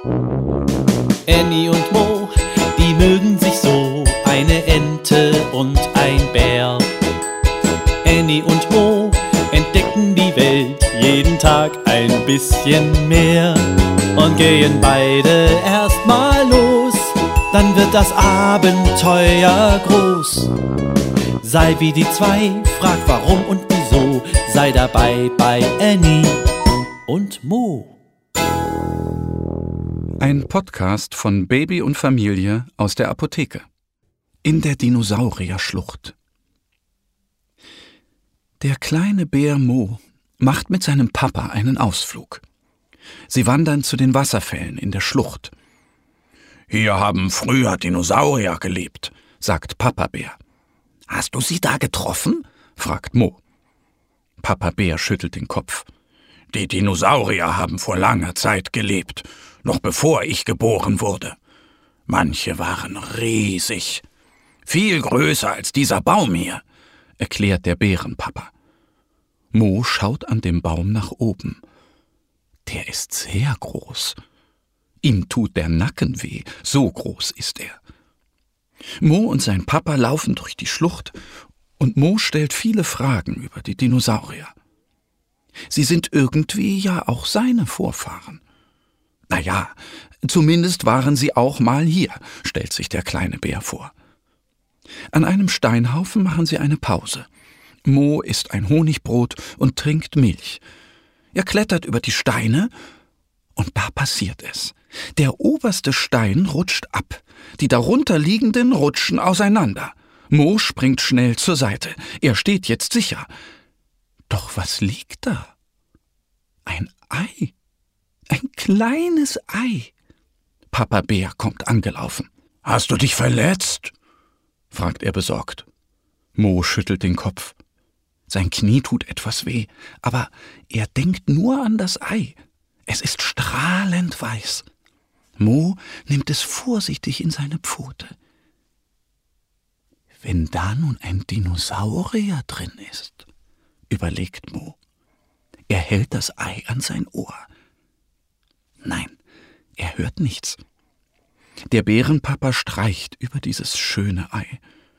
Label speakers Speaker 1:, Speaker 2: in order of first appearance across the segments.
Speaker 1: Annie und Mo, die mögen sich so, eine Ente und ein Bär. Annie und Mo entdecken die Welt jeden Tag ein bisschen mehr und gehen beide erstmal los, dann wird das Abenteuer groß. Sei wie die zwei, frag warum und wieso, sei dabei bei Annie und Mo.
Speaker 2: Ein Podcast von Baby und Familie aus der Apotheke. In der Dinosaurierschlucht. Der kleine Bär Mo macht mit seinem Papa einen Ausflug. Sie wandern zu den Wasserfällen in der Schlucht. »Hier haben früher Dinosaurier gelebt«, sagt Papa Bär. »Hast du sie da getroffen?« fragt Mo. Papa Bär schüttelt den Kopf. »Die Dinosaurier haben vor langer Zeit gelebt, noch bevor ich geboren wurde. Manche waren riesig, viel größer als dieser Baum hier«, erklärt der Bärenpapa. Mo schaut an dem Baum nach oben. Der ist sehr groß. Ihm tut der Nacken weh, so groß ist er. Mo und sein Papa laufen durch die Schlucht und Mo stellt viele Fragen über die Dinosaurier. Sie sind irgendwie ja auch seine Vorfahren. Naja, zumindest waren sie auch mal hier, stellt sich der kleine Bär vor. An einem Steinhaufen machen sie eine Pause. Mo isst ein Honigbrot und trinkt Milch. Er klettert über die Steine und da passiert es. Der oberste Stein rutscht ab, die darunter liegenden rutschen auseinander. Mo springt schnell zur Seite. Er steht jetzt sicher. Doch was liegt da? Ein Ei. Ein kleines Ei. Papa Bär kommt angelaufen. »Hast du dich verletzt?« fragt er besorgt. Mo schüttelt den Kopf. Sein Knie tut etwas weh, aber er denkt nur an das Ei. Es ist strahlend weiß. Mo nimmt es vorsichtig in seine Pfote. Wenn da nun ein Dinosaurier drin ist, überlegt Mo. Er hält das Ei an sein Ohr. Nein, er hört nichts. Der Bärenpapa streicht über dieses schöne Ei.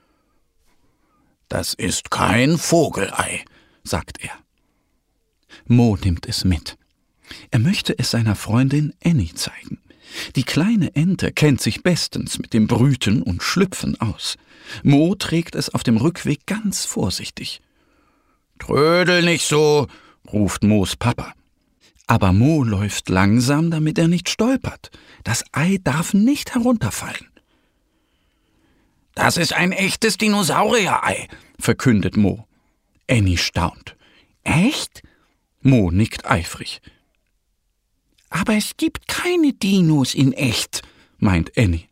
Speaker 2: »Das ist kein Vogelei«, sagt er. Mo nimmt es mit. Er möchte es seiner Freundin Annie zeigen. Die kleine Ente kennt sich bestens mit dem Brüten und Schlüpfen aus. Mo trägt es auf dem Rückweg ganz vorsichtig. »Trödel nicht so«, ruft Moos Papa. Aber Mo läuft langsam, damit er nicht stolpert. Das Ei darf nicht herunterfallen. »Das ist ein echtes Dinosaurier-Ei«, verkündet Mo. Annie staunt. »Echt?« Mo nickt eifrig. »Aber es gibt keine Dinos in echt«, meint Annie.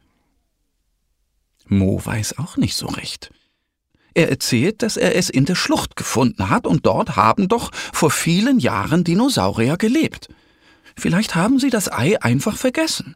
Speaker 2: Mo weiß auch nicht so recht. Er erzählt, dass er es in der Schlucht gefunden hat und dort haben doch vor vielen Jahren Dinosaurier gelebt. Vielleicht haben sie das Ei einfach vergessen.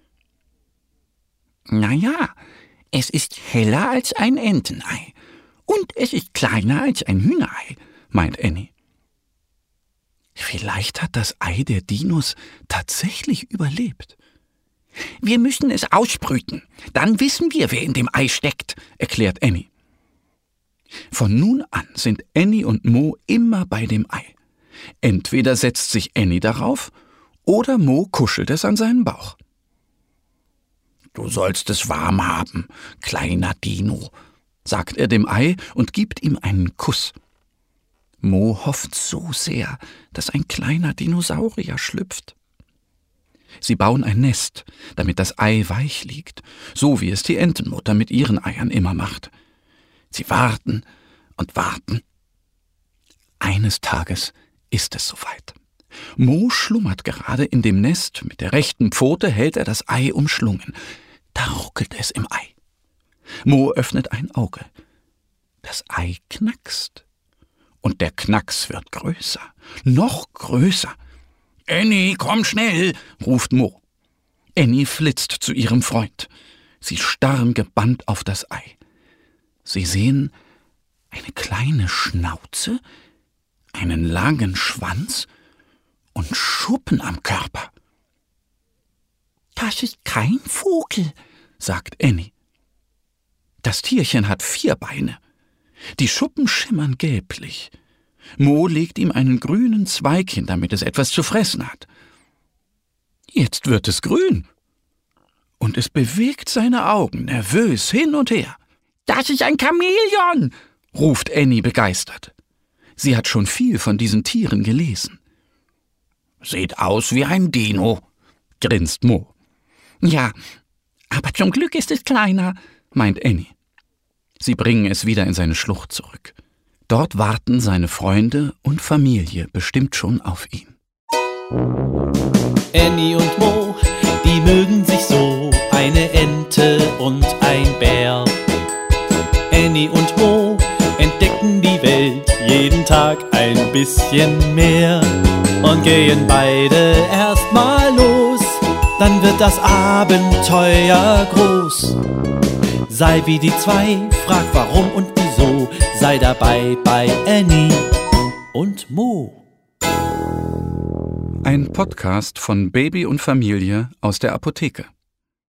Speaker 2: »Naja, es ist heller als ein Entenei und es ist kleiner als ein Hühnerei«, meint Annie. Vielleicht hat das Ei der Dinos tatsächlich überlebt. »Wir müssen es ausbrüten, dann wissen wir, wer in dem Ei steckt«, erklärt Annie. Von nun an sind Annie und Mo immer bei dem Ei. Entweder setzt sich Annie darauf oder Mo kuschelt es an seinen Bauch. »Du sollst es warm haben, kleiner Dino«, sagt er dem Ei und gibt ihm einen Kuss. Mo hofft so sehr, dass ein kleiner Dinosaurier schlüpft. Sie bauen ein Nest, damit das Ei weich liegt, so wie es die Entenmutter mit ihren Eiern immer macht. Sie warten und warten. Eines Tages ist es soweit. Mo schlummert gerade in dem Nest, mit der rechten Pfote hält er das Ei umschlungen. Da ruckelt es im Ei. Mo öffnet ein Auge. Das Ei knackst. Und der Knacks wird größer, noch größer. »Annie, komm schnell«, ruft Mo. Annie flitzt zu ihrem Freund. Sie starren gebannt auf das Ei. Sie sehen eine kleine Schnauze, einen langen Schwanz und Schuppen am Körper. Das ist kein Vogel, sagt Annie. Das Tierchen hat 4 Beine. Die Schuppen schimmern gelblich. Mo legt ihm einen grünen Zweig hin, damit es etwas zu fressen hat. Jetzt wird es grün. Und es bewegt seine Augen nervös hin und her. »Das ist ein Chamäleon«, ruft Annie begeistert. Sie hat schon viel von diesen Tieren gelesen. »Sieht aus wie ein Dino«, grinst Mo. »Ja, aber zum Glück ist es kleiner«, meint Annie. Sie bringen es wieder in seine Schlucht zurück. Dort warten seine Freunde und Familie bestimmt schon auf ihn.
Speaker 1: Annie und Mo, die mögen sich so, eine Ente und ein Bär. Annie und Mo entdecken die Welt jeden Tag ein bisschen mehr und gehen beide erstmal los, dann wird das Abenteuer groß. Sei wie die 2, frag warum und wieso, sei dabei bei Annie und Mo.
Speaker 2: Ein Podcast von Baby und Familie aus der Apotheke.